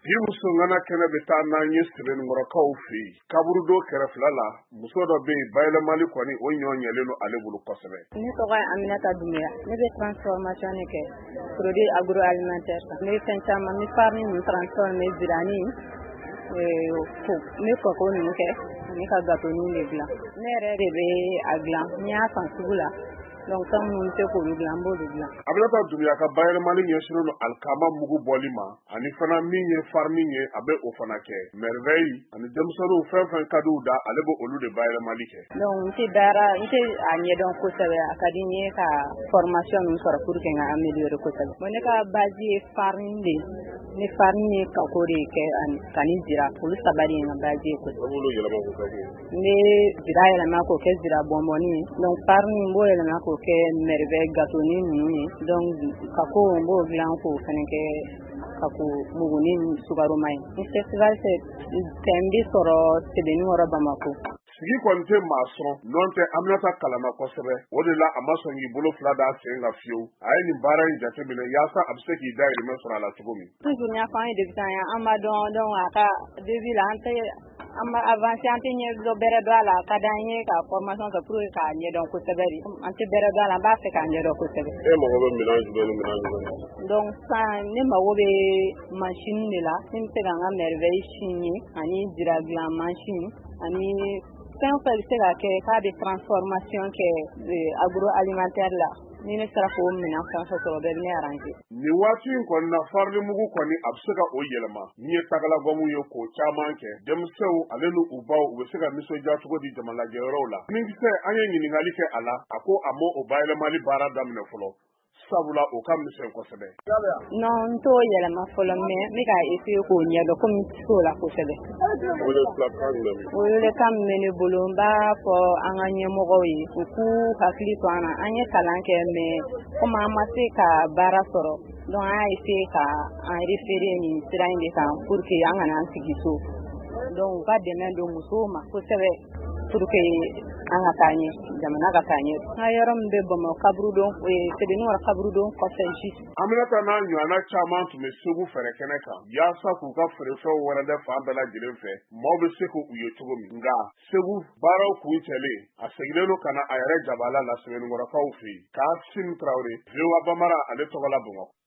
Musongana kɛnɛ bɛ taa n'an ye sɛbɛnnikɔrɔkaw fɛ yen kaburudo kɛrɛfɛla la muso dɔ bɛ yen bayɛlɛmali kɔni o ɲɔ ɲɛlen don ale bolo kosɛbɛ. Ne tɔgɔ ye Aminata Dunbiya ne bɛ transformation kɛ produit agroalimentaire ne bɛ fɛn caman ni farine ninnu transformer jirani ne kɔkɔ ninnu kɛ ne ka gâteau de dilan ne yɛrɛ de bɛ a dilan n y'a san sugu la donc fɛn minnu tɛ k'olu dilan n b'olu dilan. Aminata Dunbiya ka bayɛlɛmali ɲɛsinnen don alikama mugu bɔli ma ani fana min ye farine ye a bɛ o fana kɛ merveille ani denmisɛnninw fɛn fɛn ka d'u da ale bɛ olu de bayɛlɛmali kɛ. Donc n tɛ a ɲɛdɔn kosɛbɛ a ka di n ye ka formation min sɔrɔ pour que n ka améliorer kosɛbɛ. Bon ne ka base ye farine de ni farine ye kako de kɛ ani zira olu saba de ye n ka base ye kosɛbɛ. Olu yɛlɛma k'o kɛ n bɛ zira yɛlɛma k'o kɛ zira bɔnbɔnni ye donc farine n b'o yɛlɛma k'o kɛ merveille gâteau ninnu ye donc kako n b'o dilan k'o fana kɛ kako muguni sukaroma ye. Ni festival tɛ n bɛ sɔrɔ Sebenikɔrɔ Bamako. Sigi kɔni tɛ maa sɔn nɔn tɛ Aminata kalama kosɛbɛ o de la a ma sɔn k'i bolo fila d'a sen ka fiyewu a ye nin baara in jateminɛ yaasa a bɛ se k'i dahirimɛ sɔrɔ a la cogo min. Toujours n y'a fɔ an ye débutant ye an b'a dɔn a ka début la an ma avancé an tɛ ɲɛ bɛrɛ dɔn a la a ka d'an ye ka formation kɛ pour que k'a ɲɛdɔn kosɛbɛ de an tɛ bɛrɛ dɔn a la an b'a fɛ k'a ɲɛdɔn kosɛbɛ. E mago bɛ minɛn jumɛn ni minɛn jumɛn? Donc sisan ne mago bɛ machine de la min bɛ se ka n ka merveille signer ani zira dilan machine ani fɛn fɛn bɛ se ka kɛ k'a bɛ transformation kɛ agroalimentaire la ni ne sera k'o minɛn fɛn fɛn sɔrɔ bɛɛ bɛ ne arranger. Nin waati in kɔni na farine mugu kɔni a bɛ se ka o yɛlɛma ni ye tagalagɔmu ye k'o caman kɛ denmisɛnw ale ni u baw u bɛ se ka nisɔndiya cogo di jama lajɛyɔrɔw la. Ninkisɛ an ye ɲininkali kɛ a la a ko a m'o bayɛlɛmali baara daminɛ fɔlɔ sabula o ka misɛn kosɛbɛ. Non n t'o yɛlɛma fɔlɔ mais n bɛ ka essayer k'o ɲɛdɔn komi n t'o la kosɛbɛ. Welekan min bɛ ne bolo n b'a fɔ an ka ɲɛmɔgɔw ye u k'u hakili to an na an ye kalan kɛ mais komi an ma se ka baara sɔrɔ donc an y'a essayer ka an référer nin sira in de kan pour que an kana an sigi so donc u ka dɛmɛ don musow ma kosɛbɛ pour que an ka taa ɲɛ jamana ka taa ɲɛ. N ka yɔrɔ min bɛ Bamakɔ kaburudon Sebenikɔrɔ kaburudon kɔfɛ juste. Aminata n'a ɲɔgɔnna caman tun bɛ Segu fɛrɛ kɛnɛ kan yaasa k'u ka feerefɛnw wɛrɛdɛ fan bɛɛ lajɛlen fɛ maaw bɛ se k'u ye cogo min nka Segu baaraw kun cɛlen a seginnen don ka na a yɛrɛ jabaala la Sebenikɔrɔkaw fɛ yen Kasimu Tarawele VOA Bambara ale tɔgɔ la Bamakɔ.